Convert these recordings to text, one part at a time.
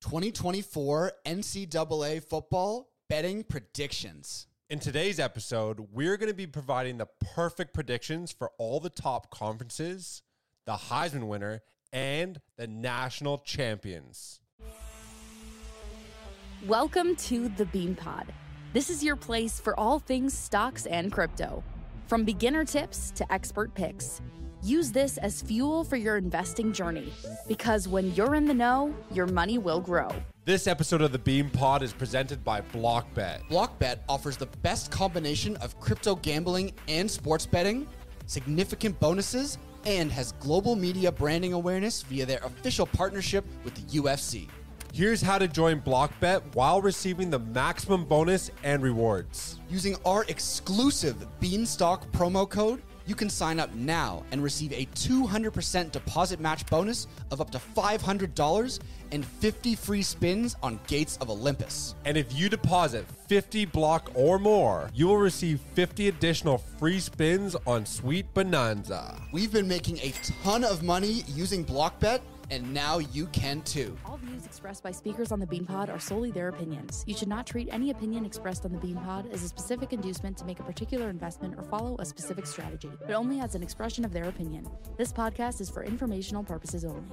2024 NCAA football betting predictions. In today's episode, we're going to be providing the perfect predictions for all the top conferences, the Heisman winner, and the national champions. Welcome to the Bean Pod. This is your place for all things stocks and crypto. From beginner tips to expert picks. Use this as fuel for your investing journey, because when you're in the know, your money will grow. This episode of the Bean Pod is presented by BlockBet. BlockBet offers the best combination of crypto gambling and sports betting, significant bonuses, and has global media branding awareness via their official partnership with the UFC. Here's how to join BlockBet while receiving the maximum bonus and rewards. Using our exclusive Beanstalk promo code, you can sign up now and receive a 200% deposit match bonus of up to $500 and 50 free spins on Gates of Olympus. And if you deposit 50 block or more, you will receive 50 additional free spins on Sweet Bonanza. We've been making a ton of money using BlockBet, and now you can too. All views expressed by speakers on the Bean Pod are solely their opinions. You should not treat any opinion expressed on the Bean Pod as a specific inducement to make a particular investment or follow a specific strategy, but only as an expression of their opinion. This podcast is for informational purposes only.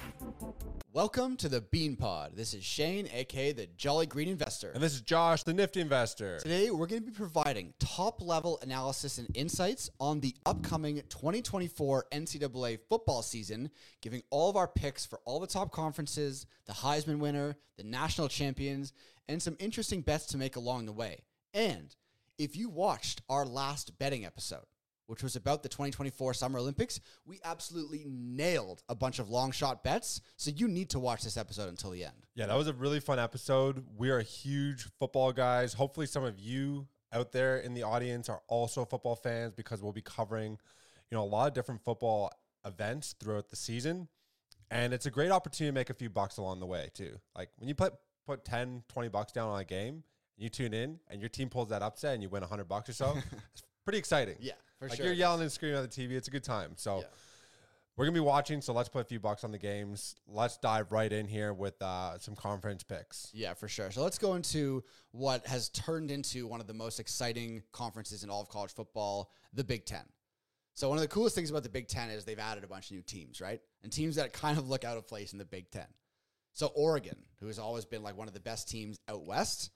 Welcome to the Bean Pod. This is Shane, aka the Jolly Green Investor. And this is Josh, the Nifty Investor. Today, we're going to be providing top-level analysis and insights on the upcoming 2024 NCAA football season, giving all of our picks for all the top conferences, the Heisman winner, the national champions, and some interesting bets to make along the way. And if you watched our last betting episode, which was about the 2024 Summer Olympics, we absolutely nailed a bunch of long shot bets. So you need to watch this episode until the end. Yeah, that was a really fun episode. We are huge football guys. Hopefully some of you out there in the audience are also football fans, because we'll be covering, a lot of different football events throughout the season. And it's a great opportunity to make a few bucks along the way too. Like when you put 10, 20 bucks down on a game, you tune in and your team pulls that upset and you win $100 or so. It's pretty exciting. Yeah, for like sure. You're yelling and screaming at the TV. It's a good time. So we're going to be watching. So let's put a few bucks on the games. Let's dive right in here with some conference picks. Yeah, for sure. So let's go into what has turned into one of the most exciting conferences in all of college football, the Big Ten. So one of the coolest things about the Big Ten is they've added a bunch of new teams, right? And teams that kind of look out of place in the Big Ten. So Oregon, who has always been like one of the best teams out west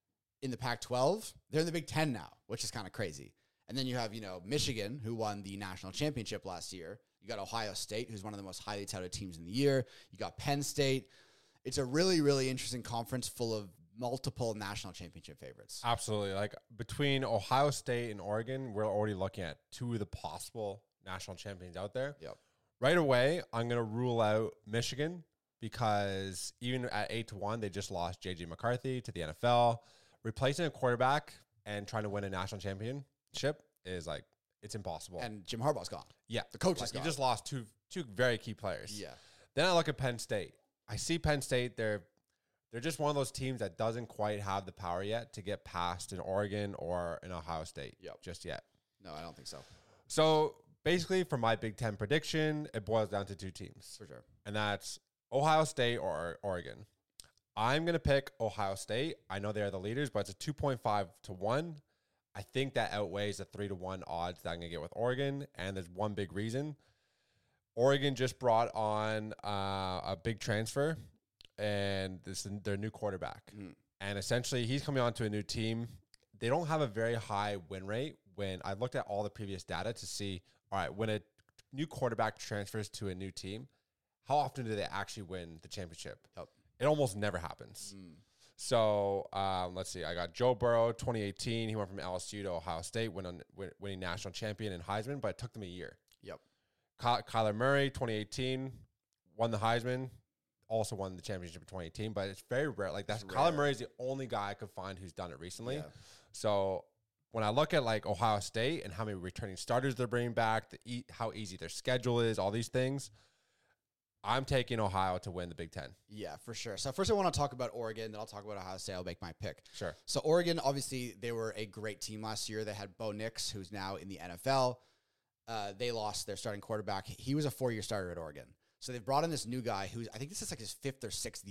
in the Pac-12, they're in the Big Ten now, which is kind of crazy. And then you have, Michigan, who won the national championship last year. You got Ohio State, who's one of the most highly touted teams in the year. You got Penn State. It's a really, really interesting conference full of multiple national championship favorites. Absolutely. Like between Ohio State and Oregon, we're already looking at two of the possible national champions out there. Yep. Right away, I'm going to rule out Michigan, because even at 8-1, they just lost J.J. McCarthy to the NFL. Replacing a quarterback and trying to win a national championship is it's impossible. And Jim Harbaugh's gone. Yeah. The coach is gone. You just lost two very key players. Yeah. Then I look at Penn State. I see Penn State, they're just one of those teams that doesn't quite have the power yet to get past an Oregon or an Ohio State just yet. No, I don't think so. So basically, for my Big Ten prediction, it boils down to two teams. For sure. And that's Ohio State or Oregon. I'm going to pick Ohio State. I know they're the leaders, but it's a 2.5 to 1. I think that outweighs the 3 to 1 odds that I'm going to get with Oregon. And there's one big reason. Oregon just brought on a big transfer, and this is their new quarterback. And essentially, he's coming on to a new team. They don't have a very high win rate. When I looked at all the previous data to see, all right, when a new quarterback transfers to a new team, how often do they actually win the championship? Yep. It almost never happens. So let's see. I got Joe Burrow, 2018. He went from LSU to Ohio State, winning national champion and Heisman, but it took them a year. Yep. Kyler Murray, 2018, won the Heisman, also won the championship in 2018, but it's very rare. Like that's Kyler Murray is the only guy I could find who's done it recently. Yeah. So when I look at Ohio State and how many returning starters they're bringing back, how easy their schedule is, all these things, I'm taking Ohio to win the Big Ten. Yeah, for sure. So first I want to talk about Oregon, then I'll talk about Ohio State. I'll make my pick. Sure. So Oregon, obviously, they were a great team last year. They had Bo Nix, who's now in the NFL. They lost their starting quarterback. He was a 4-year starter at Oregon. So they've brought in this new guy who's, I think this is like his 5th or 6th year.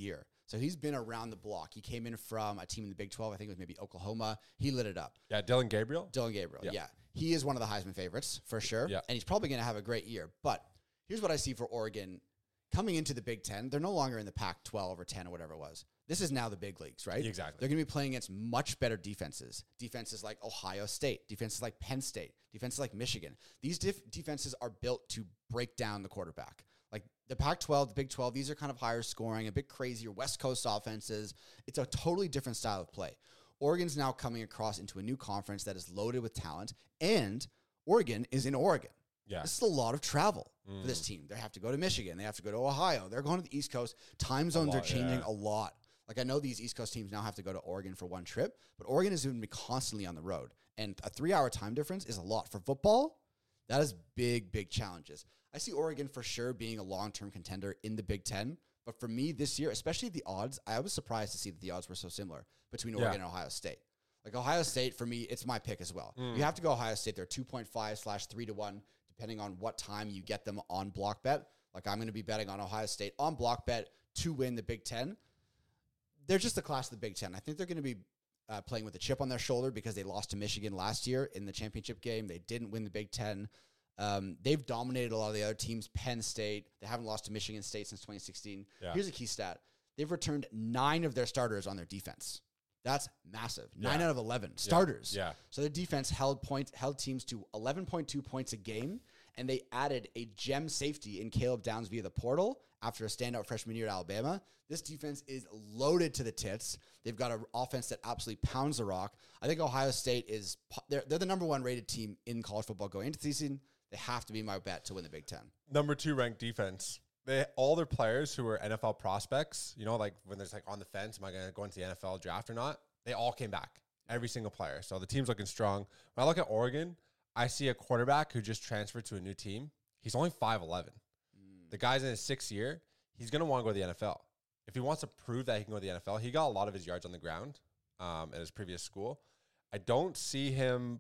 So he's been around the block. He came in from a team in the Big 12. I think it was maybe Oklahoma. He lit it up. Yeah, Dylan Gabriel. Yeah. He is one of the Heisman favorites for sure. Yeah. And he's probably going to have a great year. But here's what I see for Oregon. Coming into the Big 10, they're no longer in the Pac-12 or 10 or whatever it was. This is now the big leagues, right? Exactly. They're going to be playing against much better defenses. Defenses like Ohio State, defenses like Penn State, defenses like Michigan. These defenses are built to break down the quarterback. Like the Pac-12, the Big 12, these are kind of higher scoring, a bit crazier West Coast offenses. It's a totally different style of play. Oregon's now coming across into a new conference that is loaded with talent, and Oregon is in Oregon. Yeah. This is a lot of travel for this team. They have to go to Michigan. They have to go to Ohio. They're going to the East Coast. Time zones are changing a lot. Like I know these East Coast teams now have to go to Oregon for one trip, but Oregon is going to be constantly on the road. And a 3-hour time difference is a lot. For football, that is big, big challenges. I see Oregon for sure being a long-term contender in the Big Ten. But for me this year, especially the odds, I was surprised to see that the odds were so similar between Oregon and Ohio State. Like Ohio State, for me, it's my pick as well. You have to go Ohio State. They're 2.5/3-1, depending on what time you get them on block bet. Like I'm going to be betting on Ohio State on block bet to win the Big Ten. They're just the class of the Big Ten. I think they're going to be playing with a chip on their shoulder because they lost to Michigan last year in the championship game. They didn't win the Big Ten. They've dominated a lot of the other teams. Penn State, they haven't lost to Michigan State since 2016. Yeah. Here's a key stat. They've returned 9 of their starters on their defense. That's massive. 9 out of 11 starters. Yeah. So their defense held teams to 11.2 points a game, and they added a gem safety in Caleb Downs via the portal after a standout freshman year at Alabama. This defense is loaded to the tits. They've got an offense that absolutely pounds the rock. I think Ohio State is they're the number 1 rated team in college football going into the season. They have to be my bet to win the Big Ten. Number 2 ranked defense. All their players who were NFL prospects, you know, like when there's like on the fence, am I going to go into the NFL draft or not? They all came back, every single player. So the team's looking strong. When I look at Oregon, I see a quarterback who just transferred to a new team. He's only 5'11". The guy's in his 6th year. He's going to want to go to the NFL. If he wants to prove that he can go to the NFL, he got a lot of his yards on the ground at his previous school. I don't see him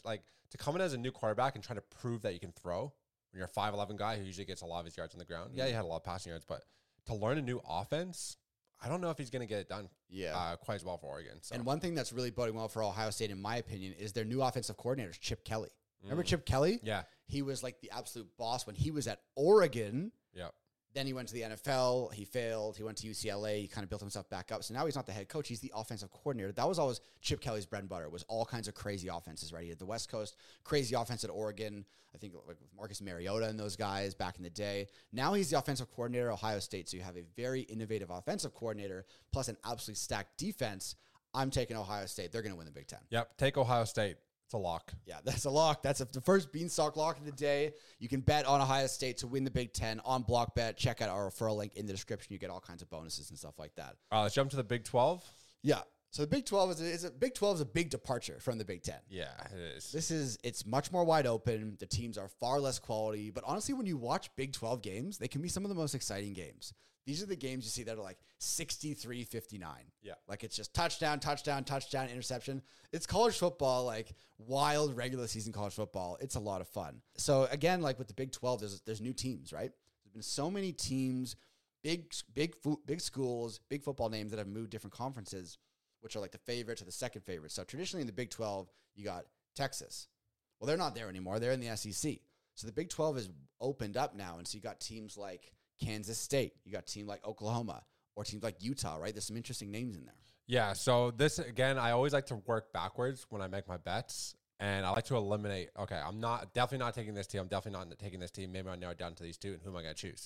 to come in as a new quarterback and try to prove that you can throw. When you're a 5'11" guy who usually gets a lot of his yards on the ground. Yeah, he had a lot of passing yards, but to learn a new offense, I don't know if he's going to get it done quite as well for Oregon. So. And one thing that's really boding well for Ohio State, in my opinion, is their new offensive coordinator, Chip Kelly. Remember Chip Kelly? Yeah. He was like the absolute boss when he was at Oregon. Yeah. Then he went to the NFL. He failed. He went to UCLA. He kind of built himself back up. So now he's not the head coach. He's the offensive coordinator. That was always Chip Kelly's bread and butter, was all kinds of crazy offenses, right? He had the West Coast, crazy offense at Oregon. I think like with Marcus Mariota and those guys back in the day. Now he's the offensive coordinator at Ohio State. So you have a very innovative offensive coordinator plus an absolutely stacked defense. I'm taking Ohio State. They're going to win the Big Ten. Yep. Take Ohio State. It's a lock. Yeah, that's a lock. That's the first Beanstalk lock of the day. You can bet on Ohio State to win the Big Ten on Block Bet. Check out our referral link in the description. You get all kinds of bonuses and stuff like that. All right, let's jump to the Big 12. Yeah. So the Big 12 is a big departure from the Big Ten. Yeah, it is. It's much more wide open. The teams are far less quality. But honestly, when you watch Big 12 games, they can be some of the most exciting games. These are the games you see that are like 63-59. Yeah. Like it's just touchdown, interception. It's college football, like wild regular season college football. It's a lot of fun. So again, like with the Big 12, there's new teams, right? There's been so many teams, big schools, big football names that have moved different conferences, which are like the favorites or the second favorites. So traditionally in the Big 12, you got Texas. Well, they're not there anymore. They're in the SEC. So the Big 12 is opened up now. And so you got teams like Kansas State. You got a team like Oklahoma or teams like Utah, right? There's some interesting names in there. Yeah. So this, again, I always like to work backwards when I make my bets. And I like to eliminate, okay, I'm definitely not taking this team. I'm definitely not taking this team. Maybe I'll narrow it down to these two. And who am I going to choose?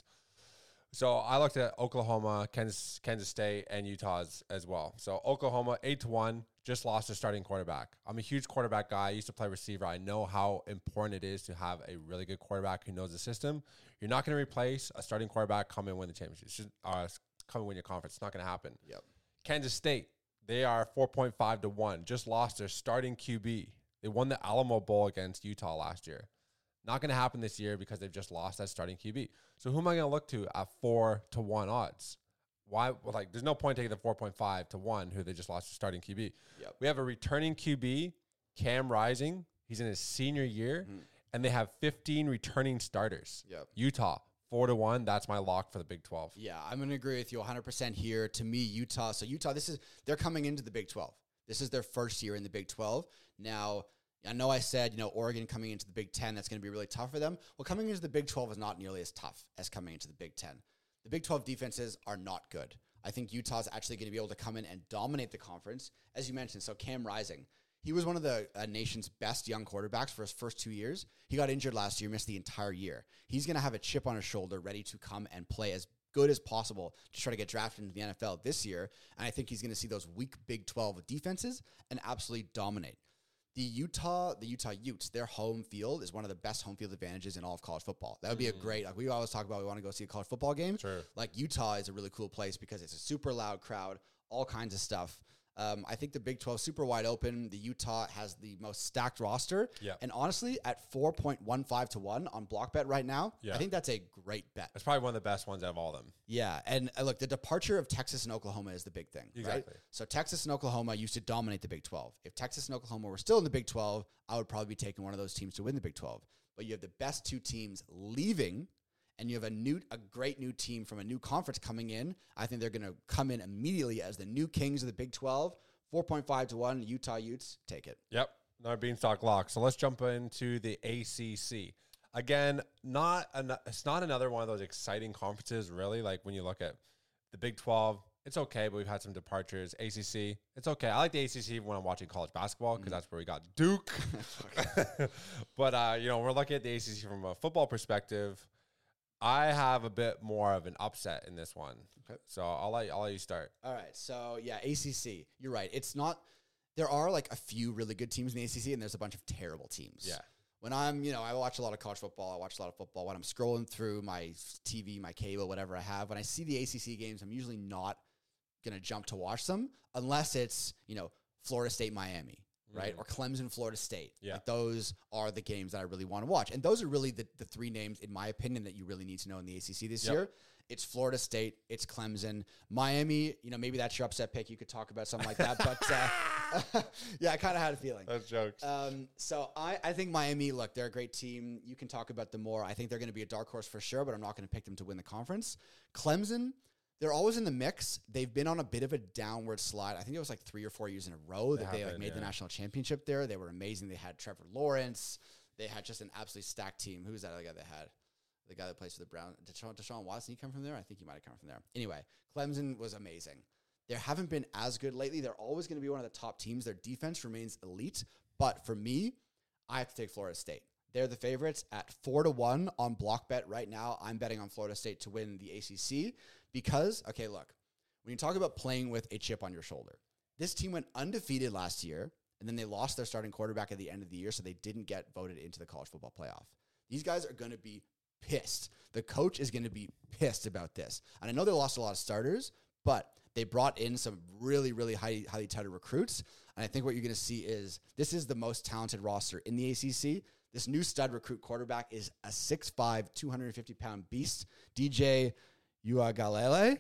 So I looked at Oklahoma, Kansas State, and Utah as well. So Oklahoma, 8-1, just lost their starting quarterback. I'm a huge quarterback guy. I used to play receiver. I know how important it is to have a really good quarterback who knows the system. You're not going to replace a starting quarterback, come and win the championship. Come and win your conference. It's not going to happen. Yep. Kansas State, they are 4.5-1, just lost their starting QB. They won the Alamo Bowl against Utah last year. Not going to happen this year because they've just lost that starting QB. So who am I going to look to at 4-1 odds? Why? Well, like, there's no point taking the 4.5-1 who they just lost their starting QB. Yep. We have a returning QB, Cam Rising. He's in his senior year, and they have 15 returning starters. Yep. Utah, 4-1. That's my lock for the Big 12. Yeah, I'm going to agree with you 100% here. To me, Utah. So Utah, they're coming into the Big 12. This is their first year in the Big 12. Now, I know I said, Oregon coming into the Big 10, that's going to be really tough for them. Well, coming into the Big 12 is not nearly as tough as coming into the Big 10. The Big 12 defenses are not good. I think Utah's actually going to be able to come in and dominate the conference. As you mentioned, so Cam Rising, he was one of the nation's best young quarterbacks for his first 2 years. He got injured last year, missed the entire year. He's going to have a chip on his shoulder, ready to come and play as good as possible to try to get drafted into the NFL this year. And I think he's going to see those weak Big 12 defenses and absolutely dominate. The Utah Utes, their home field is one of the best home field advantages in all of college football. That would be a great, like we always talk about, we want to go see a college football game. Sure. Like Utah is a really cool place because it's a super loud crowd, all kinds of stuff. I think the Big 12 super wide open. The Utah has the most stacked roster. Yeah. And honestly, at 4.15 to 1 on block bet right now, I think that's a great bet. That's probably one of the best ones out of all of them. Yeah. And look, the departure of Texas and Oklahoma is the big thing. Exactly. Right? So Texas and Oklahoma used to dominate the Big 12. If Texas and Oklahoma were still in the Big 12, I would probably be taking one of those teams to win the Big 12. But you have the best two teams leaving, and you have a great new team from a new conference coming in. I think they're going to come in immediately as the new kings of the Big 12. 4.5 to 1, Utah Utes, take it. Yep, another beanstalk lock. So let's jump into the ACC. Again, it's not another one of those exciting conferences, really. Like when you look at the Big 12, it's okay, but we've had some departures. ACC, it's okay. I like the ACC when I'm watching college basketball because that's where we got Duke. But, we're looking at the ACC from a football perspective. I have a bit more of an upset in this one. Okay. So I'll let you start. All right. So yeah, ACC. You're right. It's not. There are like a few really good teams in the ACC, and there's a bunch of terrible teams. Yeah. When I watch a lot of college football. I watch a lot of football. When I'm scrolling through my TV, my cable, whatever I have, when I see the ACC games, I'm usually not gonna jump to watch them unless it's Florida State, Miami. Right? Or Clemson, Florida State. Yeah. Like those are the games that I really want to watch. And those are really the three names, in my opinion, that you really need to know in the ACC this year. It's Florida State, it's Clemson. Miami, maybe that's your upset pick. You could talk about something like that. But, yeah, I kind of had a feeling. That's jokes. So I think Miami, look, they're a great team. You can talk about them more. I think they're going to be a dark horse for sure, but I'm not going to pick them to win the conference. Clemson, they're always in the mix. They've been on a bit of a downward slide. I think it was like 3 or 4 years in a row that they made the national championship there. They were amazing. They had Trevor Lawrence. They had just an absolutely stacked team. Who was that other guy they had? The guy that plays for the Browns. Deshaun Watson, he come from there? I think he might have come from there. Anyway, Clemson was amazing. They haven't been as good lately. They're always going to be one of the top teams. Their defense remains elite. But for me, I have to take Florida State. They're the favorites at 4-1 on block bet right now. I'm betting on Florida State to win the ACC because, okay, look, when you talk about playing with a chip on your shoulder, this team went undefeated last year, and then they lost their starting quarterback at the end of the year, so they didn't get voted into the college football playoff. These guys are going to be pissed. The coach is going to be pissed about this. And I know they lost a lot of starters, but they brought in some really, really highly touted recruits. And I think what you're going to see is this is the most talented roster in the ACC. This new stud recruit quarterback is a 6'5", 250-pound beast, DJ Uiagalelei.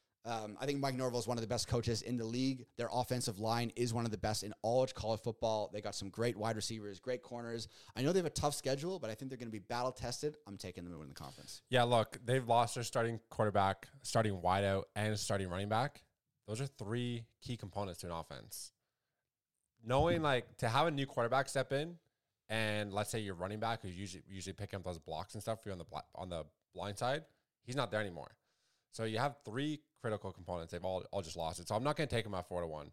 I think Mike Norvell is one of the best coaches in the league. Their offensive line is one of the best in all of college football. They got some great wide receivers, great corners. I know they have a tough schedule, but I think they're going to be battle-tested. I'm taking them to win the conference. Yeah, look, they've lost their starting quarterback, starting wideout, and starting running back. Those are 3 key components to an offense. Knowing, to have a new quarterback step in, and let's say your running back, who's usually picking up those blocks and stuff for you on the blind side, he's not there anymore. So you have 3 critical components. They've all just lost it. So I'm not going to take them at 4-1.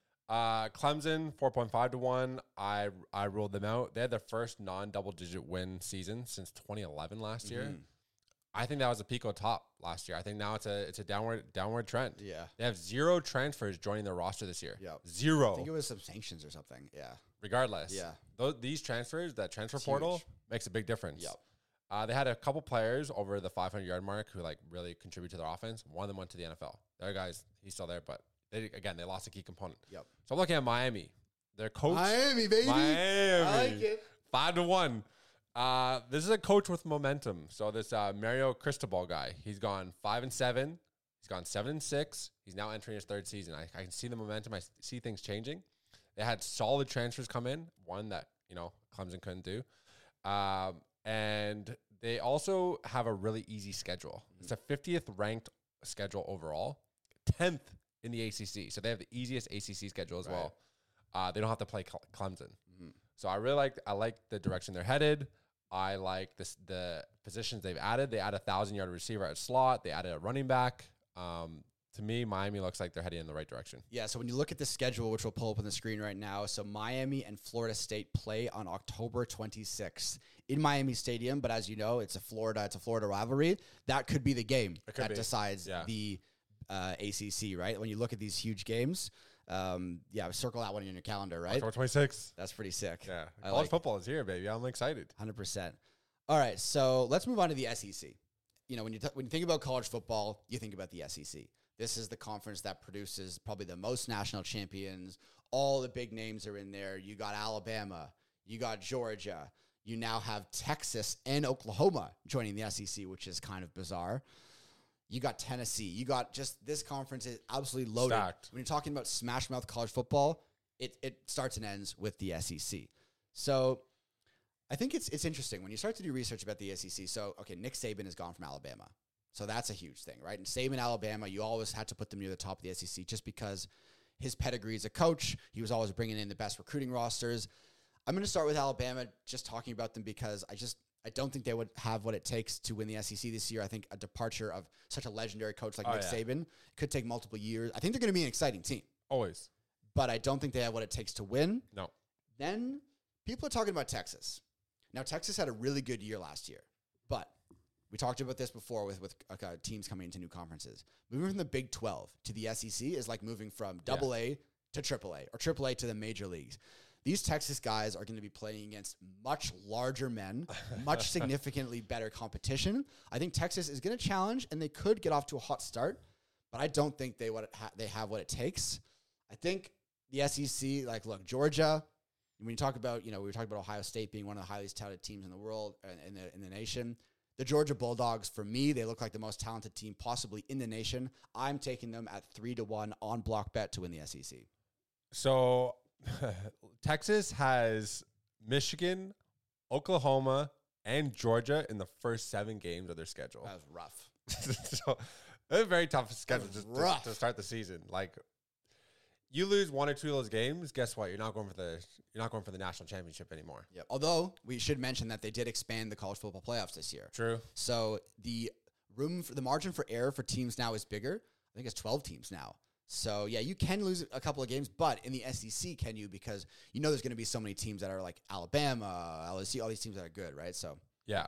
Clemson, 4.5 to 1. I ruled them out. They had their first non-double-digit win season since 2011 last year. I think that was a peak on top last year. I think now it's a downward trend. Yeah. They have 0 transfers joining their roster this year. Yep. 0. I think it was some sanctions or something. Yeah. Regardless. Yeah. These transfers, that transfer portal makes a big difference. Yep. They had a couple players over the 500-yard mark who really contribute to their offense. One of them went to the NFL. The other guy's, he's still there, but they lost a key component. Yep. So I'm looking at Miami. Their coach. Miami, baby. Miami. I like it. 5-1. This is a coach with momentum. So this Mario Cristobal guy, he's gone 5-7. He's gone 7-6. He's now entering his 3rd season. I can see the momentum. I see things changing. They had solid transfers come in. One that Clemson couldn't do. And They also have a really easy schedule. It's a 50th ranked schedule overall, 10th in the ACC. So they have the easiest ACC schedule as well. They don't have to play Clemson. So I like the direction they're headed. I like the positions they've added. They added a 1,000-yard receiver at slot. They added a running back. To me, Miami looks like they're heading in the right direction. Yeah, so when you look at the schedule, which we'll pull up on the screen right now, so Miami and Florida State play on October 26th in Miami Stadium. But as you know, it's a Florida rivalry. That could be the game that decides the ACC, right? When you look at these huge games, circle that one in your calendar, right? October 26th. That's pretty sick. Yeah, college football is here, baby. I'm excited. 100%. All right, so let's move on to the SEC. You know, when you think about college football, you think about the SEC. This is the conference that produces probably the most national champions. All the big names are in there. You got Alabama. You got Georgia. You now have Texas and Oklahoma joining the SEC, which is kind of bizarre. You got Tennessee. You got just this conference is absolutely loaded. Stacked. When you're talking about smash mouth college football, it starts and ends with the SEC. So I think it's interesting when you start to do research about the SEC. So, okay, Nick Saban has gone from Alabama. So that's a huge thing, right? And Saban, Alabama, you always had to put them near the top of the SEC just because his pedigree as a coach, he was always bringing in the best recruiting rosters. I'm going to start with Alabama, just talking about them because I don't think they would have what it takes to win the SEC this year. I think a departure of such a legendary coach like Nick Saban could take multiple years. I think they're going to be an exciting team. Always. But I don't think they have what it takes to win. No. Then people are talking about Texas. Now, Texas had a really good year last year, but we talked about this before with teams coming into new conferences. Moving from the Big 12 to the SEC is like moving from AA to AAA or AAA to the major leagues. These Texas guys are going to be playing against much larger men, much significantly better competition. I think Texas is going to challenge, and they could get off to a hot start, but I don't think they have what it takes. I think the SEC, look, Georgia. When you talk about, we were talking about Ohio State being one of the highest touted teams in the world, in the nation. The Georgia Bulldogs, for me, they look like the most talented team possibly in the nation. I'm taking them at 3-1 on block bet to win the SEC. So Texas has Michigan, Oklahoma, and Georgia in the first 7 games of their schedule. That was rough. So it's a very tough schedule to start the season. Like, you lose 1 or 2 of those games, guess what? You're not going for the national championship anymore. Yep. Although we should mention that they did expand the college football playoffs this year. True. So the margin for error for teams now is bigger. I think it's 12 teams now. So yeah, you can lose a couple of games, but in the SEC, can you? Because there's going to be so many teams that are like Alabama, LSU, all these teams that are good, right? So yeah.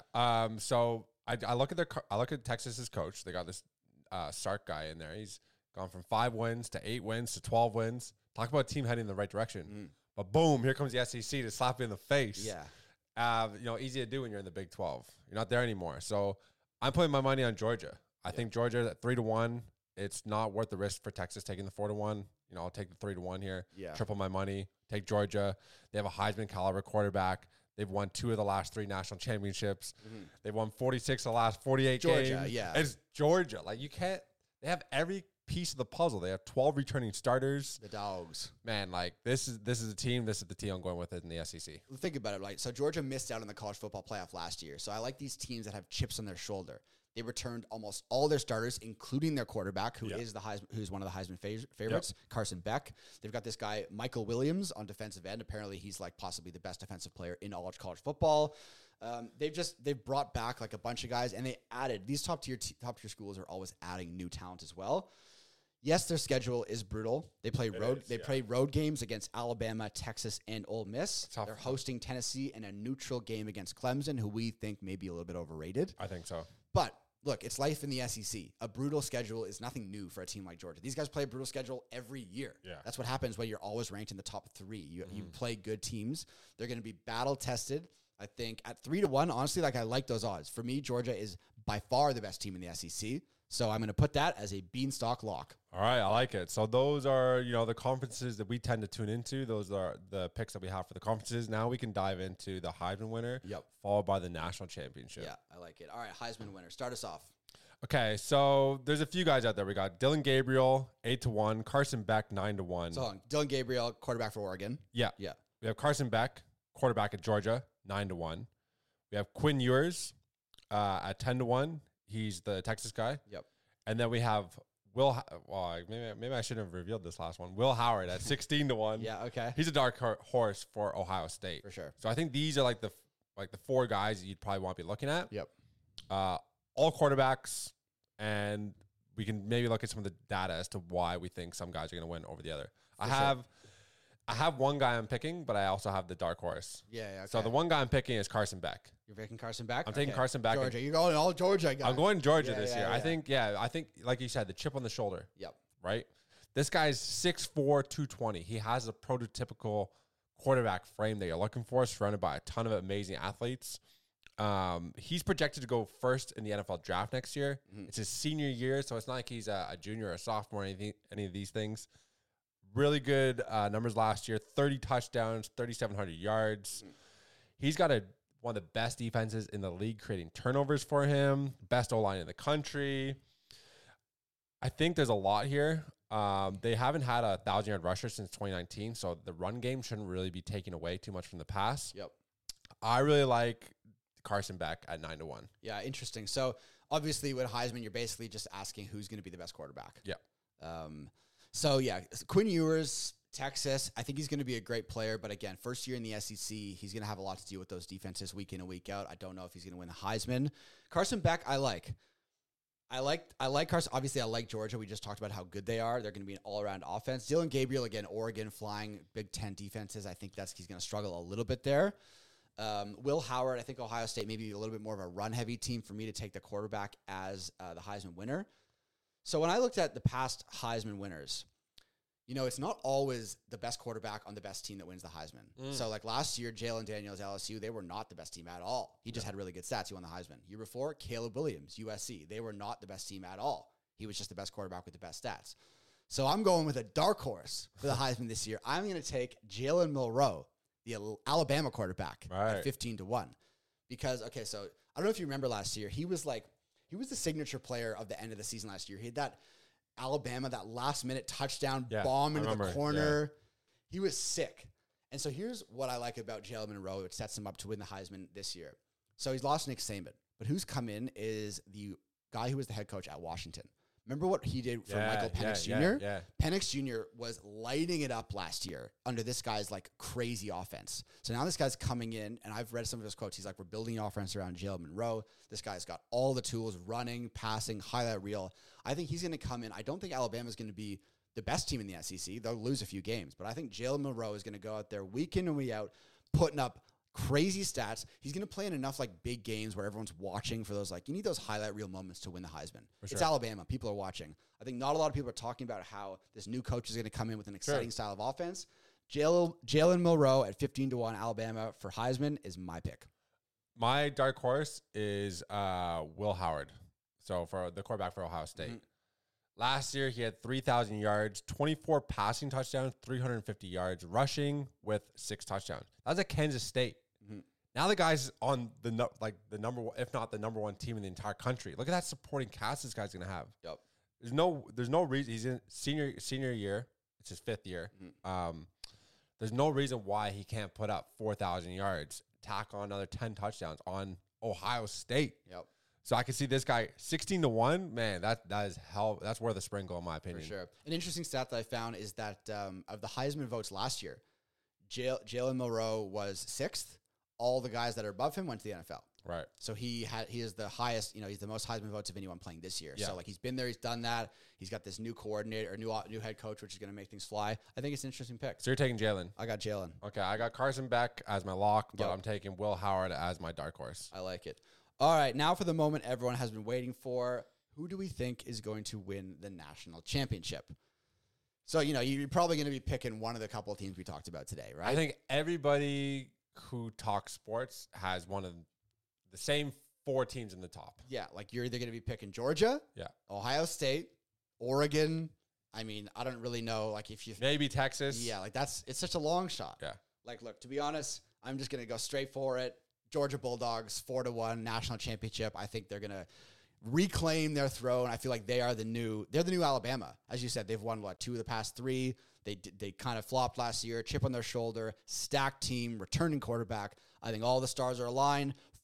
So I look at Texas's coach. They got this Sark guy in there. He's gone from 5 wins to 8 wins to 12 wins. Talk about a team heading in the right direction. But boom, here comes the SEC to slap you in the face. Yeah. Easy to do when you're in the Big 12. You're not there anymore. So I'm putting my money on Georgia. I think Georgia at 3-1. It's not worth the risk for Texas taking the 4-1. I'll take the 3-1 here. Yeah. Triple my money. Take Georgia. They have a Heisman caliber quarterback. They've won 2 of the last 3 national championships. They've won 46 of the last 48 games. Georgia, yeah. It's Georgia. They have every piece of the puzzle. They have 12 returning starters. The Dogs. Man, this is the team. This is the team I'm going with in the SEC. Think about it. So Georgia missed out on the college football playoff last year. So I like these teams that have chips on their shoulder. They returned almost all their starters, including their quarterback, who's one of the Heisman favorites, Carson Beck. They've got this guy, Michael Williams, on defensive end. Apparently, he's possibly the best defensive player in all of college football. They've brought back a bunch of guys, and they added these top tier schools are always adding new talent as well. Yes, their schedule is brutal. They play road games against Alabama, Texas, and Ole Miss. They're hosting Tennessee and a neutral game against Clemson, who we think may be a little bit overrated. I think so. But look, it's life in the SEC. A brutal schedule is nothing new for a team like Georgia. These guys play a brutal schedule every year. Yeah. That's what happens when you're always ranked in the top 3. You play good teams. They're going to be battle tested. I think at 3-1, honestly, I like those odds. For me, Georgia is by far the best team in the SEC. So I'm going to put that as a beanstalk lock. All right, I like it. So those are, the conferences that we tend to tune into. Those are the picks that we have for the conferences. Now we can dive into the Heisman winner, followed by the national championship. Yeah, I like it. All right, Heisman winner. Start us off. Okay, so there's a few guys out there. We got Dylan Gabriel, 8-1, Carson Beck, 9-1. So Dylan Gabriel, quarterback for Oregon. Yeah. We have Carson Beck, quarterback at Georgia, 9-1. We have Quinn Ewers, At 10-1, he's the Texas guy. Yep. And then we have maybe I shouldn't have revealed this last one. Will Howard at 16-1. Yeah. Okay. He's a dark horse for Ohio State. For sure. So I think these are like the four guys you'd probably want to be looking at. Yep. All quarterbacks, and we can maybe look at some of the data as to why we think some guys are going to win over the other. I have one guy I'm picking, but I also have the dark horse. Yeah. Okay. So the one guy I'm picking is Carson Beck. You're picking Carson Beck? I'm taking Carson Beck. Georgia. You're going all Georgia guys. I'm going Georgia Yeah, this yeah, year. yeah. I think, like you said, the chip on the shoulder. Yep. Right? This guy's 6'4", 220. He has a prototypical quarterback frame that you're looking for, surrounded by a ton of amazing athletes. He's projected to go first in the NFL draft next year. Mm-hmm. It's his senior year, so it's not like he's a junior or a sophomore or any of these things. Really good numbers last year, 30 touchdowns, 3,700 yards. Mm-hmm. He's got one of the best defenses in the league, creating turnovers for him, best O-line in the country. I think there's a lot here. They haven't had a 1,000-yard rusher since 2019, so the run game shouldn't really be taken away too much from the pass. Yep. I really like Carson Beck at 9-1. Yeah, interesting. So obviously with Heisman, you're basically just asking who's going to be the best quarterback. Yeah. So yeah, Quinn Ewers, Texas, I think he's going to be a great player. But again, first year in the SEC, he's going to have a lot to do with those defenses week in and week out. I don't know if he's going to win the Heisman. Carson Beck, I like Carson. Obviously, I like Georgia. We just talked about how good they are. They're going to be an all-around offense. Dylan Gabriel, again, Oregon, flying Big Ten defenses. I think he's going to struggle a little bit there. Will Howard, I think Ohio State maybe a little bit more of a run-heavy team for me to take the quarterback as the Heisman winner. So when I looked at the past Heisman winners, it's not always the best quarterback on the best team that wins the Heisman. So like last year, Jalen Daniels, LSU, they were not the best team at all. He just had really good stats. He won the Heisman. Year before, Caleb Williams, USC. They were not the best team at all. He was just the best quarterback with the best stats. So I'm going with a dark horse for the Heisman this year. I'm going to take Jalen Milroe, the Alabama quarterback, at 15-1. Because, so I don't know if you remember last year, he was the signature player of the end of the season last year. He had that Alabama, that last-minute touchdown bomb into the corner. Yeah. He was sick. And so here's what I like about Jalen Milroe, which sets him up to win the Heisman this year. So he's lost Nick Saban, but who's come in is the guy who was the head coach at Washington. Remember what he did for Michael Penix Jr.? Yeah. Penix Jr. was lighting it up last year under this guy's crazy offense. So now this guy's coming in, and I've read some of his quotes. He's like, we're building an offense around Jalen Milroe. This guy's got all the tools, running, passing, highlight reel. I think he's going to come in. I don't think Alabama's going to be the best team in the SEC. They'll lose a few games, but I think Jalen Milroe is going to go out there week in and week out, putting up crazy stats. He's going to play in enough big games where everyone's watching for those you need those highlight reel moments to win the Heisman. Sure. It's Alabama. People are watching. I think not a lot of people are talking about how this new coach is going to come in with an exciting style of offense. Jalen Milroe at 15-1 Alabama for Heisman is my pick. My dark horse is Will Howard. So for the quarterback for Ohio State. Mm-hmm. Last year, he had 3,000 yards, 24 passing touchdowns, 350 yards, rushing with 6 touchdowns. That was at Kansas State. Mm-hmm. Now the guy's on the number one, if not the number one team in the entire country. Look at that supporting cast this guy's going to have. Yep. There's no reason. He's in senior year. It's his 5th year. Mm-hmm. There's no reason why he can't put up 4,000 yards, tack on another 10 touchdowns on Ohio State. Yep. So I can see this guy 16-1. Man, that is hell. That's worth a sprinkle in my opinion. For sure. An interesting stat that I found is that of the Heisman votes last year, Jalen Milroe was 6th. All the guys that are above him went to the NFL. Right. So he is the highest. He's the most Heisman votes of anyone playing this year. Yeah. So he's been there. He's done that. He's got this new coordinator or new head coach, which is going to make things fly. I think it's an interesting pick. So you're taking Jalen. I got Jalen. Okay, I got Carson Beck as my lock, but I'm taking Will Howard as my dark horse. I like it. All right, now for the moment everyone has been waiting for. Who do we think is going to win the national championship? So, you're probably going to be picking one of the couple of teams we talked about today, right? I think everybody who talks sports has one of the same 4 teams in the top. Yeah, you're either going to be picking Georgia, Ohio State, Oregon. I mean, I don't really know, if you... Maybe Texas. Yeah, it's such a long shot. Yeah. Look, to be honest, I'm just going to go straight for it. Georgia Bulldogs, 4-1 national championship. I think they're going to reclaim their throne. I feel like they're the new Alabama. As you said, they've won 2 of the past 3. They kind of flopped last year, chip on their shoulder, stacked team, returning quarterback. I think all the stars are aligned.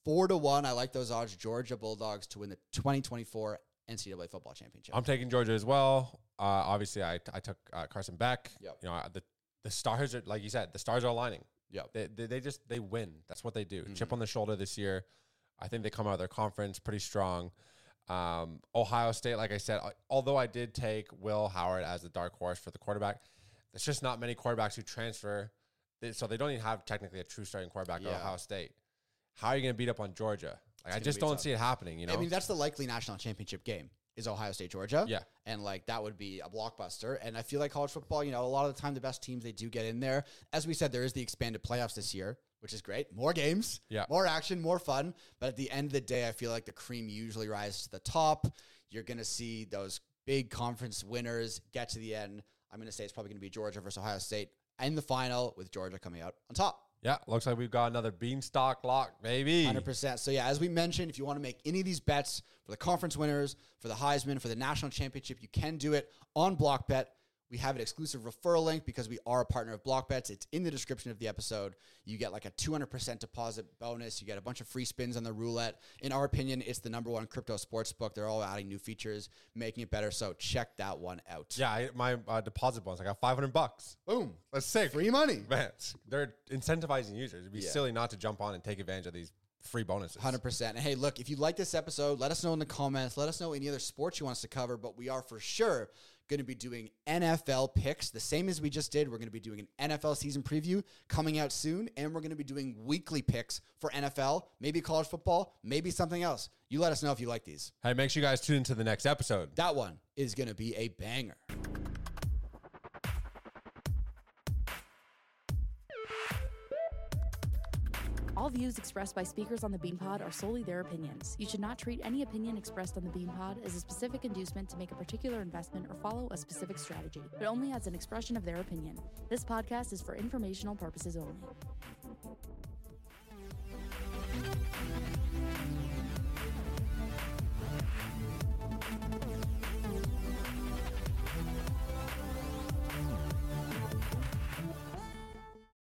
4-1. I like those odds. Georgia Bulldogs to win the 2024 NCAA football championship. I'm taking Georgia as well. Obviously, I took Carson Beck. Yep. You know, the stars are, like you said, the stars are aligning. Yep. They win. That's what they do. Chip on the shoulder this year. I think they come out of their conference pretty strong. Ohio State, like I said, although I did take Will Howard as the dark horse for the quarterback, there's just not many quarterbacks who transfer. So they don't even have technically a true starting quarterback at Ohio State. How are you going to beat up on Georgia? Like, I just don't see it happening, you know? I mean, that's the likely national championship game is Ohio State, Georgia. Yeah. And like that would be a blockbuster. And I feel like college football, you know, a lot of the time the best teams, they do get in there. As we said, there is the expanded playoffs this year, which is great. More games, more action, more fun. But at the end of the day, I feel like the cream usually rises to the top. You're going to see those big conference winners get to the end. I'm going to say it's probably going to be Georgia versus Ohio State in the final with Georgia coming out on top. Yeah, looks like we've got another beanstalk lock, baby. 100%. So, yeah, as we mentioned, if you want to make any of these bets for the conference winners, for the Heisman, for the national championship, you can do it on BlockBet. We have an exclusive referral link because we are a partner of BlockBets. It's in the description of the episode. You get like a 200% deposit bonus. You get a bunch of free spins on the roulette. In our opinion, it's the #1 crypto sports book. They're all adding new features, making it better. So check that one out. Yeah, my deposit bonus, I got $500. Boom. That's sick. Free money. Man, they're incentivizing users. It'd be silly not to jump on and take advantage of these free bonuses. 100%. And hey, look, if you like this episode, let us know in the comments. Let us know any other sports you want us to cover. But we are for sure going to be doing NFL picks, the same as we just did. We're going to be doing an NFL season preview coming out soon, and we're going to be doing weekly picks for NFL, maybe college football, maybe something else. You let us know if you like these. Hey, make sure you guys tune into the next episode. That one is going to be a banger. All views expressed by speakers on the Bean Pod are solely their opinions. You should not treat any opinion expressed on the Bean Pod as a specific inducement to make a particular investment or follow a specific strategy, but only as an expression of their opinion. This podcast is for informational purposes only.